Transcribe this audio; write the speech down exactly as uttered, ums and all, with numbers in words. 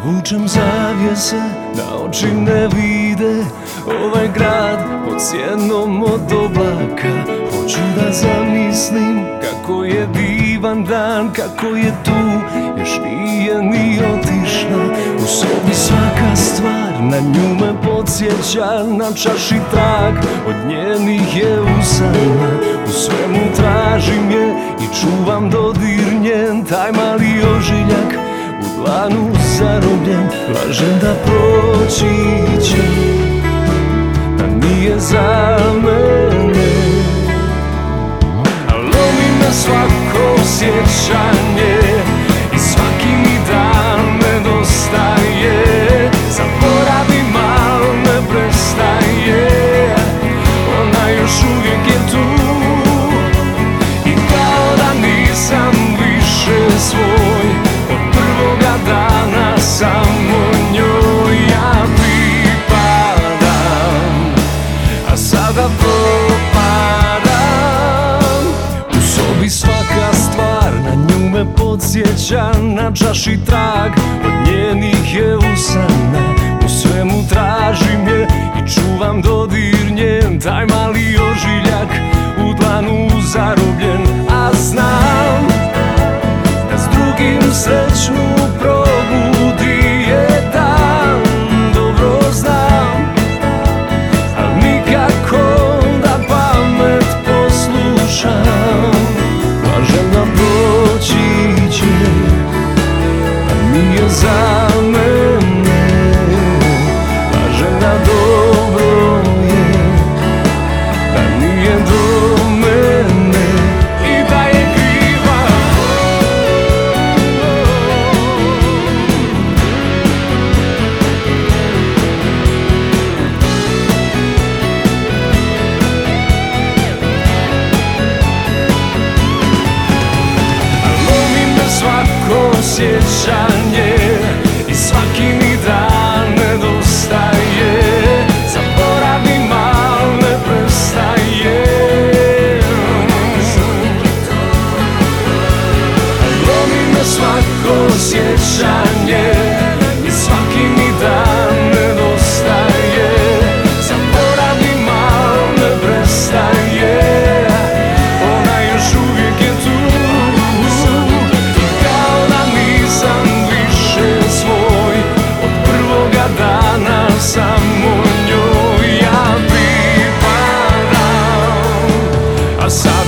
Vučem zavjese da oči ne vide ovaj grad pod sjenom od oblaka. Hoću da zamislim kako je divan dan, kako je tu, još nije ni otišla. U sobi svaka stvar na nju me podsjeća, na čaši trag od njenih je usana. U svemu tražim je i čuvam dodir njen, taj mali ožiljak u dlanu zarobljen. Lažem da proći će, da nije za mene, a lomi me svako sjećanje i svaki mi dan nedostaje. Zaboravim, al ne prestaje, ona još uvijek je tu i kao da nisam više svoj. Od prvoga dana samo njoj ja pripadam, a sada propadam. U sobi svaka stvar na nju me podsjeća, na čaši trag od njenih je usana. U svemu tražim je i čuvam dodir njen, taj mali ožiljak u dlanu zarobljen. A znam da s drugim srećnu probudi jedan, dobro znam, al nikako da pamet poslušam. Lažem da proći će, a nije za mene. Lažem da dobro je, da nije do mene i da je kriva. Svako sjećanje i svaki mi dan nedostaje. Zaboravim, al ne prestaje, lomi me svako sjećanje i svaki mi dan nedostaje. Zaboravim, al ne prestaje, ona još uvijek je tu. Samo njoj ja pripadam, a sam